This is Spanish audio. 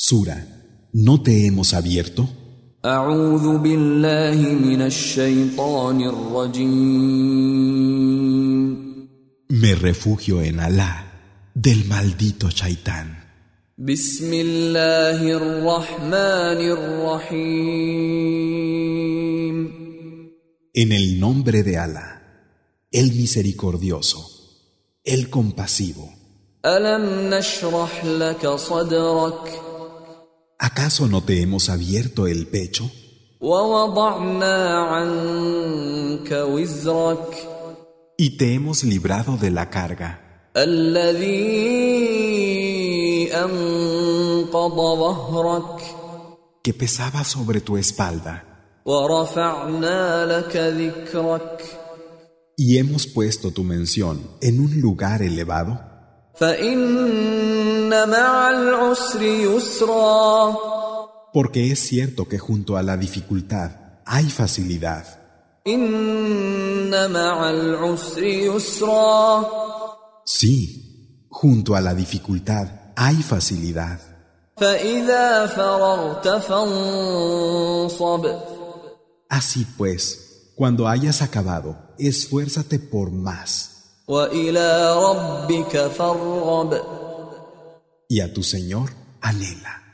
Sura, ¿no te hemos abierto? أعوذ بالله من الشيطان الرجيم. Me refugio en Alá, del maldito Shaitán. بسم الله الرحمن الرحيم. En el nombre de Alá, el misericordioso, el compasivo. ألم نشرح لك صدرك ¿Acaso no te hemos abierto el pecho? ووضعنا عنك وزرك Y te hemos librado de la carga, الذي أنقض ظهرك que pesaba sobre tu espalda, ورفعنا لك ذكرك y hemos puesto tu mención en un lugar elevado. فإن مع العسر يسرا. Porque es cierto que junto a la dificultad hay facilidad. إن مع العسر يسرا. Sí, junto a la dificultad hay facilidad. فإذا فرغت فانصب. Así pues, cuando hayas acabado, esfuérzate por más. وإلى ربك فارغب. Y a tu Señor anhela.